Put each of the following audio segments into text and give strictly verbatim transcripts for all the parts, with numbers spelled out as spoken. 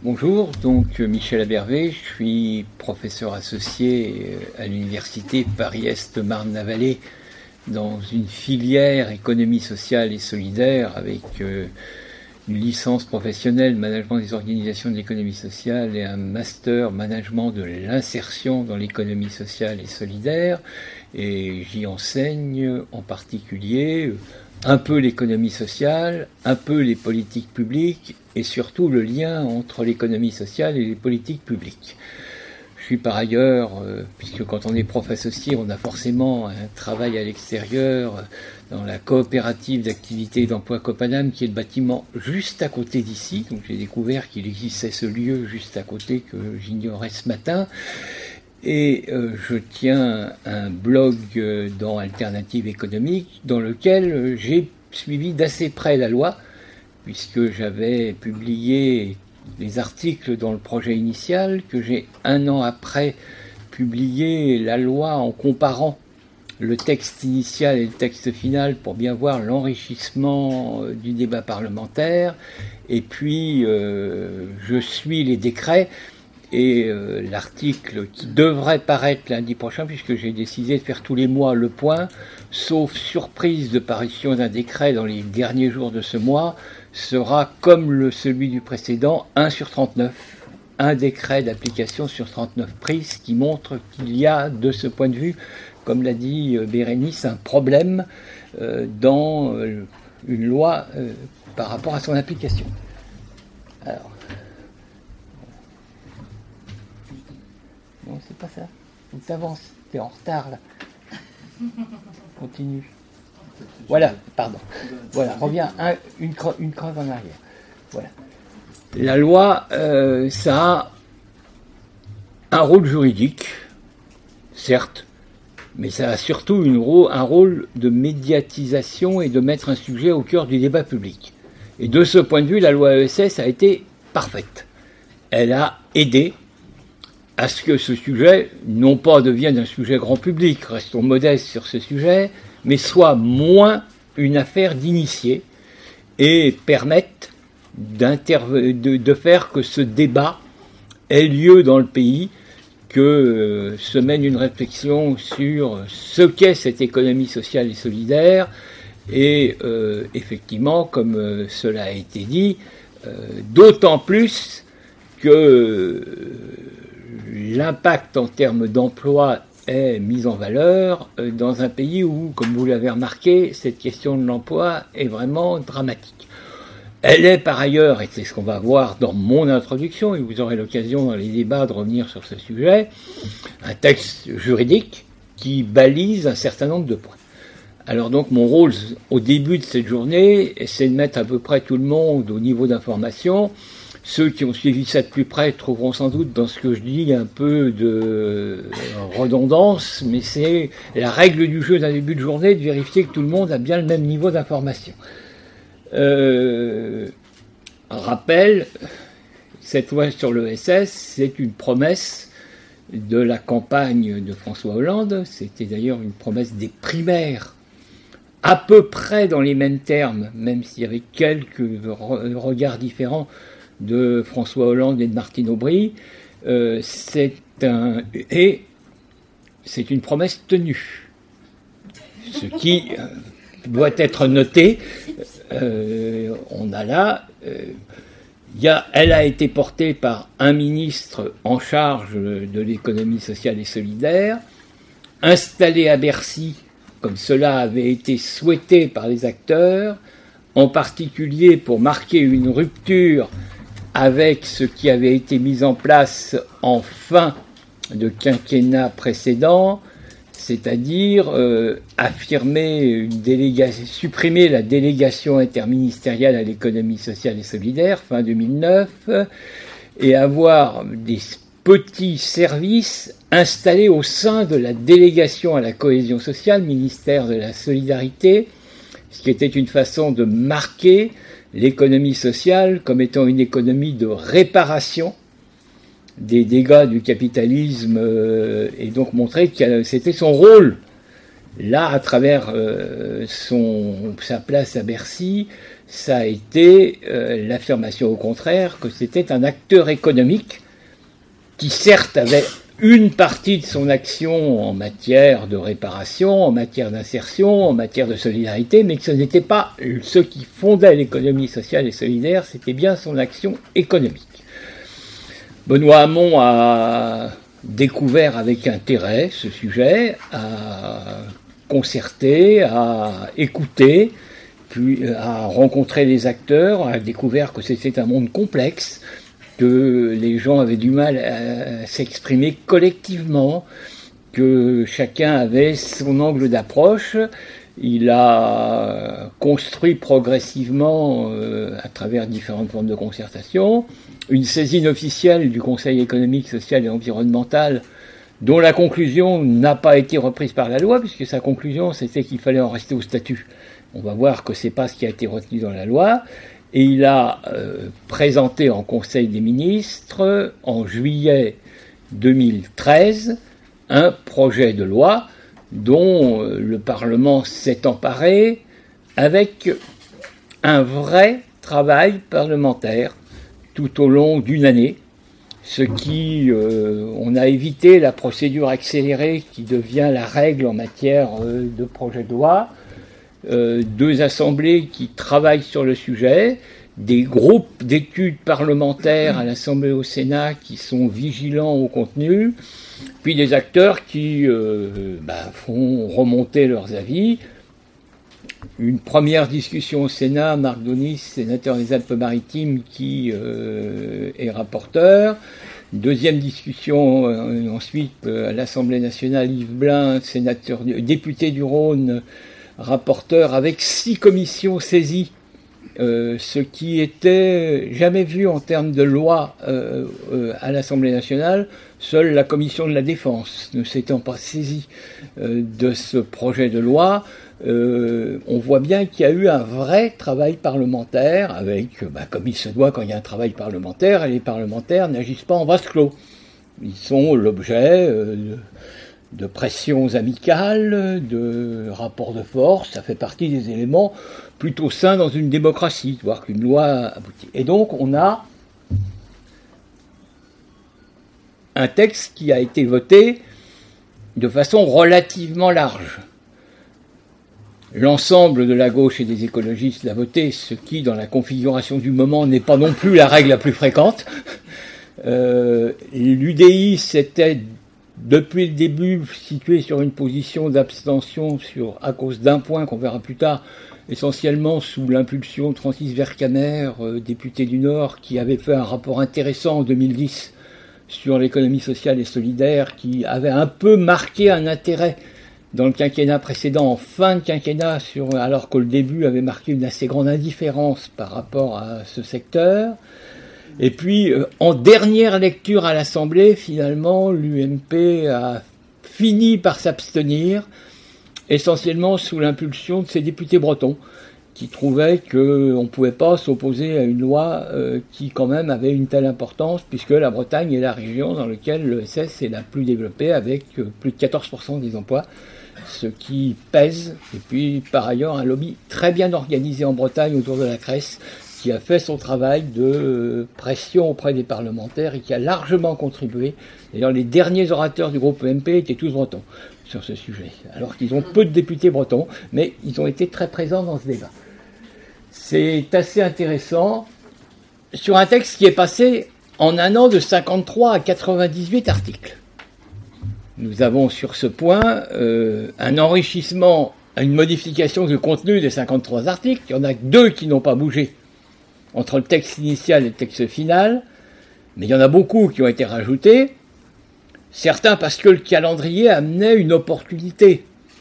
Bonjour, donc Michel Abervé, je suis professeur associé à l'université Paris-Est Marne-la-Vallée dans une filière économie sociale et solidaire avec euh, une licence professionnelle management des organisations de l'économie sociale et un master management de l'insertion dans l'économie sociale et solidaire. Et j'y enseigne en particulier un peu l'économie sociale, un peu les politiques publiques et surtout le lien entre l'économie sociale et les politiques publiques. Je suis par ailleurs, euh, puisque quand on est prof associé, on a forcément un travail à l'extérieur dans la coopérative d'activité et d'emploi Copanam, qui est le bâtiment juste à côté d'ici. Donc j'ai découvert qu'il existait ce lieu juste à côté que j'ignorais ce matin. Et euh, je tiens un blog euh, dans Alternative économique dans lequel euh, j'ai suivi d'assez près la loi, puisque j'avais publié les articles dans le projet initial, que j'ai un an après publié la loi en comparant le texte initial et le texte final pour bien voir l'enrichissement euh, du débat parlementaire. Et puis euh, je suis les décrets. Et euh, l'article qui devrait paraître lundi prochain, puisque j'ai décidé de faire tous les mois le point, sauf surprise de parution d'un décret dans les derniers jours de ce mois, sera comme le, celui du précédent, un sur trente-neuf. Un décret d'application sur trente-neuf prises qui montre qu'il y a, de ce point de vue, comme l'a dit Bérénice, un problème euh, dans euh, une loi euh, par rapport à son application. Alors... Non, c'est pas ça. Faut que t'avances. T'es en retard, là. Continue. Voilà, pardon. Voilà, reviens un, une, cre- une creuse en arrière. Voilà. La loi, euh, ça a un rôle juridique, certes, mais ça a surtout une ro- un rôle de médiatisation et de mettre un sujet au cœur du débat public. Et de ce point de vue, la loi E S S a été parfaite. Elle a aidé à ce que ce sujet, non pas devienne un sujet grand public, restons modestes sur ce sujet, mais soit moins une affaire d'initiés et permette d'interve- de, de faire que ce débat ait lieu dans le pays, que euh, se mène une réflexion sur ce qu'est cette économie sociale et solidaire, et euh, effectivement, comme euh, cela a été dit, euh, d'autant plus que euh, l'impact en termes d'emploi est mis en valeur dans un pays où, comme vous l'avez remarqué, cette question de l'emploi est vraiment dramatique. Elle est par ailleurs, et c'est ce qu'on va voir dans mon introduction, et vous aurez l'occasion dans les débats de revenir sur ce sujet, un texte juridique qui balise un certain nombre de points. Alors donc mon rôle au début de cette journée, c'est de mettre à peu près tout le monde au niveau d'information. Ceux qui ont suivi ça de plus près trouveront sans doute dans ce que je dis un peu de redondance, mais c'est la règle du jeu d'un début de journée de vérifier que tout le monde a bien le même niveau d'information. Euh, rappel, cette loi sur l'E S S, c'est une promesse de la campagne de François Hollande, c'était d'ailleurs une promesse des primaires, à peu près dans les mêmes termes, même s'il y avait quelques regards différents, de François Hollande et de Martine Aubry, euh, c'est un et c'est une promesse tenue, ce qui euh, doit être noté. Euh, on a là, euh, y a, elle a été portée par un ministre en charge de l'économie sociale et solidaire, installé à Bercy, comme cela avait été souhaité par les acteurs, en particulier pour marquer une rupture avec ce qui avait été mis en place en fin de quinquennat précédent, c'est-à-dire euh, affirmer une délégation, supprimer la délégation interministérielle à l'économie sociale et solidaire, fin deux mille neuf, et avoir des petits services installés au sein de la délégation à la cohésion sociale, ministère de la Solidarité, ce qui était une façon de marquer l'économie sociale comme étant une économie de réparation des dégâts du capitalisme euh, et donc montrer que c'était son rôle, là, à travers euh, son, sa place à Bercy, ça a été euh, l'affirmation au contraire que c'était un acteur économique qui certes avait une partie de son action en matière de réparation, en matière d'insertion, en matière de solidarité, mais que ce n'était pas ce qui fondait l'économie sociale et solidaire, c'était bien son action économique. Benoît Hamon a découvert avec intérêt ce sujet, a concerté, a écouté, puis a rencontré les acteurs, a découvert que c'était un monde complexe, que les gens avaient du mal à s'exprimer collectivement, que chacun avait son angle d'approche. Il a construit progressivement, euh, à travers différentes formes de concertation, une saisine officielle du Conseil économique, social et environnemental, dont la conclusion n'a pas été reprise par la loi, puisque sa conclusion c'était qu'il fallait en rester au statut. On va voir que c'est pas ce qui a été retenu dans la loi. Et il a euh, présenté en Conseil des ministres, en juillet deux mille treize, un projet de loi dont euh, le Parlement s'est emparé avec un vrai travail parlementaire tout au long d'une année, ce qui, euh, on a évité la procédure accélérée qui devient la règle en matière euh, de projet de loi. Euh, deux assemblées qui travaillent sur le sujet, des groupes d'études parlementaires à l'Assemblée et au Sénat qui sont vigilants au contenu, puis des acteurs qui euh, bah, font remonter leurs avis. Une première discussion au Sénat, Marc Daunis, sénateur des Alpes-Maritimes, qui euh, est rapporteur. Deuxième discussion euh, ensuite euh, à l'Assemblée nationale, Yves Blin, sénateur, député du Rhône, rapporteur avec six commissions saisies, euh, ce qui était jamais vu en termes de loi euh, euh, à l'Assemblée nationale. Seule la commission de la Défense ne s'étant pas saisie euh, de ce projet de loi. Euh, on voit bien qu'il y a eu un vrai travail parlementaire avec, bah, comme il se doit quand il y a un travail parlementaire, et les parlementaires n'agissent pas en vase clos. Ils sont l'objet euh, de pressions amicales, de rapports de force, ça fait partie des éléments plutôt sains dans une démocratie, voir qu'une loi aboutit. Et donc on a un texte qui a été voté de façon relativement large. L'ensemble de la gauche et des écologistes l'a voté, ce qui, dans la configuration du moment, n'est pas non plus la règle la plus fréquente. Euh, L'U D I s'était depuis le début situé sur une position d'abstention sur, à cause d'un point qu'on verra plus tard, essentiellement sous l'impulsion de Francis Vercamer, euh, député du Nord, qui avait fait un rapport intéressant en deux mille dix sur l'économie sociale et solidaire, qui avait un peu marqué un intérêt dans le quinquennat précédent, en fin de quinquennat, sur, alors que le début avait marqué une assez grande indifférence par rapport à ce secteur. Et puis, euh, en dernière lecture à l'Assemblée, finalement, l'U M P a fini par s'abstenir, essentiellement sous l'impulsion de ses députés bretons, qui trouvaient qu'on ne pouvait pas s'opposer à une loi euh, qui, quand même, avait une telle importance, puisque la Bretagne est la région dans laquelle l'E S S est la plus développée, avec euh, plus de quatorze pour cent des emplois, ce qui pèse. Et puis, par ailleurs, un lobby très bien organisé en Bretagne autour de la Cresse, qui a fait son travail de pression auprès des parlementaires et qui a largement contribué. D'ailleurs, les derniers orateurs du groupe E M P étaient tous bretons sur ce sujet, alors qu'ils ont peu de députés bretons, mais ils ont été très présents dans ce débat. C'est assez intéressant, sur un texte qui est passé en un an de cinquante-trois à quatre-vingt-dix-huit articles. Nous avons sur ce point euh, un enrichissement, une modification du contenu des cinquante-trois articles. Il y en a deux qui n'ont pas bougé entre le texte initial et le texte final, mais il y en a beaucoup qui ont été rajoutés, certains parce que le calendrier amenait une opportunité.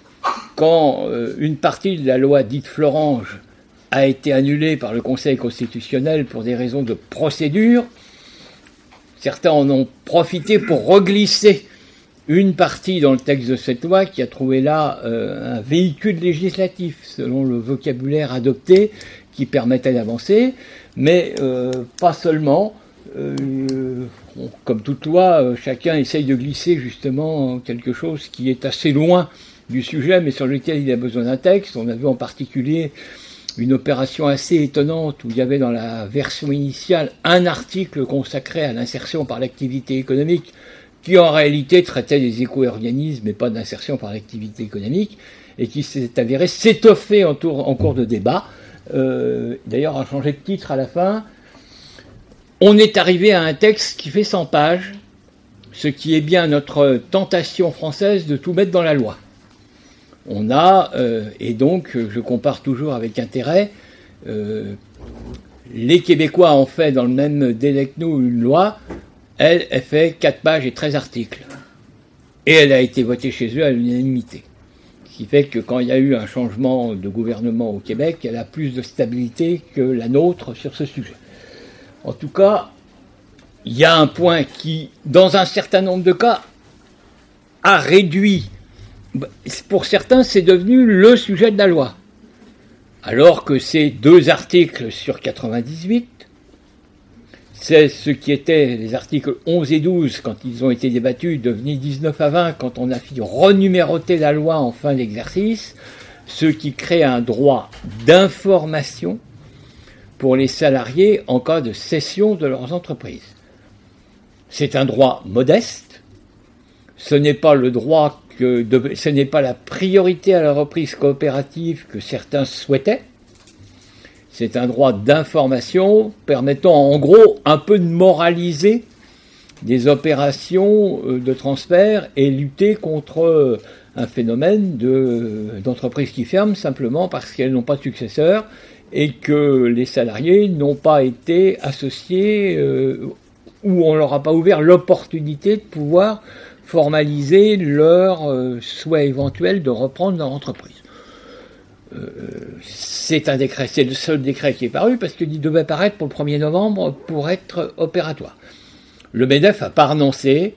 Quand euh, une partie de la loi dite Florange a été annulée par le Conseil constitutionnel pour des raisons de procédure, certains en ont profité pour reglisser une partie dans le texte de cette loi qui a trouvé là euh, un véhicule législatif, selon le vocabulaire adopté, qui permettait d'avancer, mais euh, pas seulement. Euh, on, comme toute loi, euh, chacun essaye de glisser justement quelque chose qui est assez loin du sujet, mais sur lequel il a besoin d'un texte. On a vu en particulier une opération assez étonnante où il y avait dans la version initiale un article consacré à l'insertion par l'activité économique qui en réalité traitait des éco-organismes et pas d'insertion par l'activité économique et qui s'est avéré s'étoffer en, tour, en cours de débat. Euh, d'ailleurs, a changé de titre à la fin. On est arrivé à un texte qui fait cent pages, ce qui est bien notre tentation française de tout mettre dans la loi. On a, euh, et donc je compare toujours avec intérêt, euh, les Québécois ont fait dans le même délai que nous une loi, elle, elle fait quatre pages et treize articles. Et elle a été votée chez eux à l'unanimité. Ce qui fait que quand il y a eu un changement de gouvernement au Québec, elle a plus de stabilité que la nôtre sur ce sujet. En tout cas, il y a un point qui, dans un certain nombre de cas, a réduit. Pour certains, c'est devenu le sujet de la loi. Alors que ces deux articles sur quatre-vingt-dix-huit, c'est ce qui étaient les articles onze et douze quand ils ont été débattus, devenus dix-neuf à vingt quand on a fait renuméroter la loi en fin d'exercice, ce qui crée un droit d'information pour les salariés en cas de cession de leurs entreprises. C'est un droit modeste, ce n'est pas le droit que de, ce n'est pas la priorité à la reprise coopérative que certains souhaitaient. C'est un droit d'information permettant en gros un peu de moraliser des opérations de transfert et lutter contre un phénomène de, d'entreprises qui ferment simplement parce qu'elles n'ont pas de successeurs et que les salariés n'ont pas été associés euh, ou on ne leur a pas ouvert l'opportunité de pouvoir formaliser leur euh, souhait éventuel de reprendre leur entreprise. Euh, c'est un décret, c'est le seul décret qui est paru parce qu'il devait paraître pour le premier novembre pour être opératoire. Le MEDEF n'a pas renoncé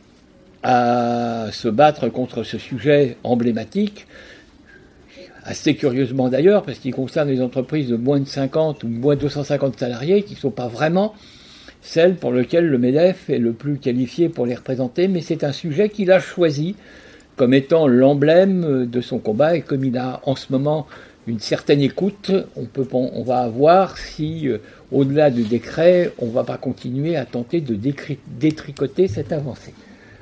à se battre contre ce sujet emblématique, assez curieusement d'ailleurs, parce qu'il concerne les entreprises de moins de cinquante ou moins de deux cent cinquante salariés qui ne sont pas vraiment celles pour lesquelles le MEDEF est le plus qualifié pour les représenter, mais c'est un sujet qu'il a choisi comme étant l'emblème de son combat, et comme il a en ce moment une certaine écoute, on, peut, on va voir si, euh, au-delà du décret, on ne va pas continuer à tenter de décri- détricoter cette avancée.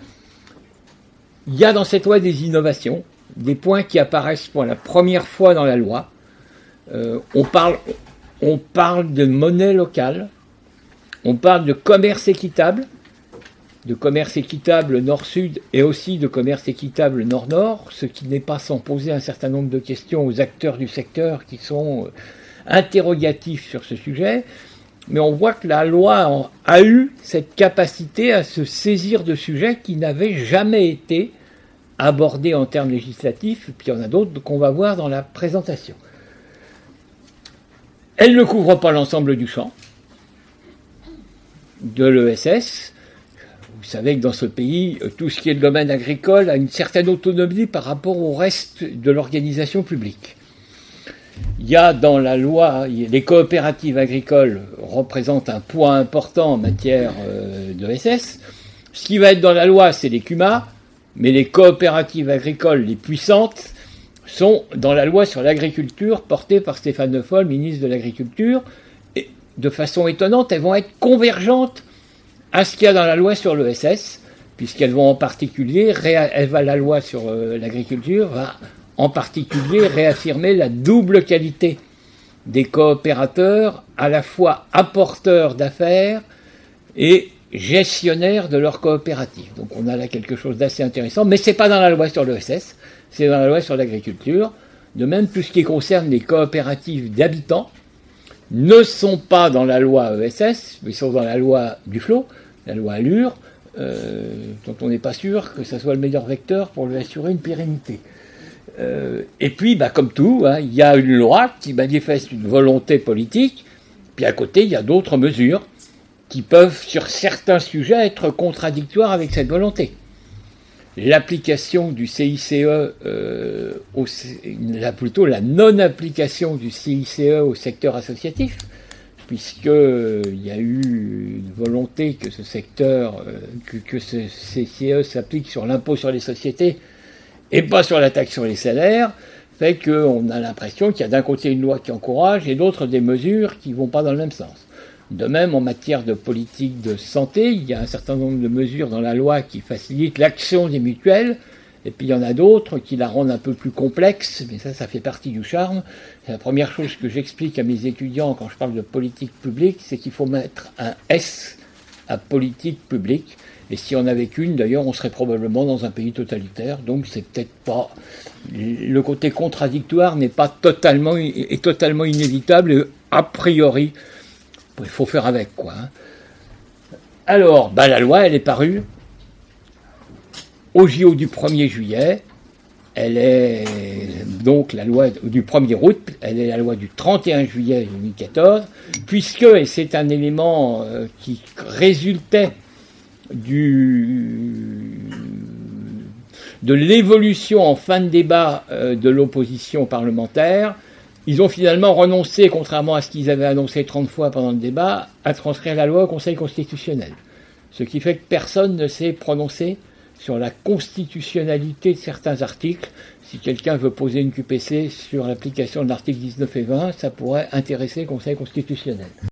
Il y a dans cette loi des innovations, des points qui apparaissent pour la première fois dans la loi. Euh, on parle, on parle de monnaie locale, on parle de commerce équitable, de commerce équitable nord-sud et aussi de commerce équitable nord-nord, ce qui n'est pas sans poser un certain nombre de questions aux acteurs du secteur qui sont interrogatifs sur ce sujet. Mais on voit que la loi a eu cette capacité à se saisir de sujets qui n'avaient jamais été abordés en termes législatifs, et puis il y en a d'autres qu'on va voir dans la présentation. Elle ne couvre pas l'ensemble du champ de l'E S S. Vous savez que dans ce pays, tout ce qui est le domaine agricole a une certaine autonomie par rapport au reste de l'organisation publique. Il y a dans la loi, les coopératives agricoles représentent un poids important en matière euh, de S S. Ce qui va être dans la loi, c'est les C U M A, mais les coopératives agricoles les puissantes sont dans la loi sur l'agriculture portée par Stéphane Le Foll, ministre de l'Agriculture. Et de façon étonnante, elles vont être convergentes à ce qu'il y a dans la loi sur l'E S S, puisqu'elles vont en particulier, elle va, la loi sur euh, l'agriculture va en particulier réaffirmer la double qualité des coopérateurs, à la fois apporteurs d'affaires et gestionnaires de leur coopérative. Donc on a là quelque chose d'assez intéressant, mais c'est pas dans la loi sur l'E S S, c'est dans la loi sur l'agriculture. De même, tout ce qui concerne les coopératives d'habitants ne sont pas dans la loi E S S, mais sont dans la loi Duflot, la loi Allure, euh, dont on n'est pas sûr que ça soit le meilleur vecteur pour lui assurer une pérennité. Euh, et puis, bah, comme tout, hein, il y a une loi qui manifeste une volonté politique, puis à côté, il y a d'autres mesures qui peuvent, sur certains sujets, être contradictoires avec cette volonté. L'application du C I C E, euh, au, la, plutôt la non-application du C I C E au secteur associatif, puisqu'il euh, y a eu une volonté que ce secteur, euh, que, que ce C I C E s'applique sur l'impôt sur les sociétés et pas sur la taxe sur les salaires, fait qu'on a l'impression qu'il y a d'un côté une loi qui encourage et d'autre des mesures qui ne vont pas dans le même sens. De même, en matière de politique de santé, il y a un certain nombre de mesures dans la loi qui facilitent l'action des mutuelles, et puis il y en a d'autres qui la rendent un peu plus complexe, mais ça, ça fait partie du charme. Et la première chose que j'explique à mes étudiants quand je parle de politique publique, c'est qu'il faut mettre un S à politique publique. Et si on n'avait qu'une, d'ailleurs, on serait probablement dans un pays totalitaire. Donc c'est peut-être pas... Le côté contradictoire n'est pas totalement, est totalement inévitable. Et a priori, il faut faire avec, quoi. Alors, bah, la loi, elle est parue au J O du premier juillet, elle est donc la loi du premier août, elle est la loi du trente et un juillet deux mille quatorze, puisque, et c'est un élément euh, qui résultait du, de l'évolution en fin de débat euh, de l'opposition parlementaire, ils ont finalement renoncé, contrairement à ce qu'ils avaient annoncé trente fois pendant le débat, à transcrire la loi au Conseil constitutionnel. Ce qui fait que personne ne s'est prononcé sur la constitutionnalité de certains articles. Si quelqu'un veut poser une Q P C sur l'application de l'article dix-neuf et vingt, ça pourrait intéresser le Conseil constitutionnel.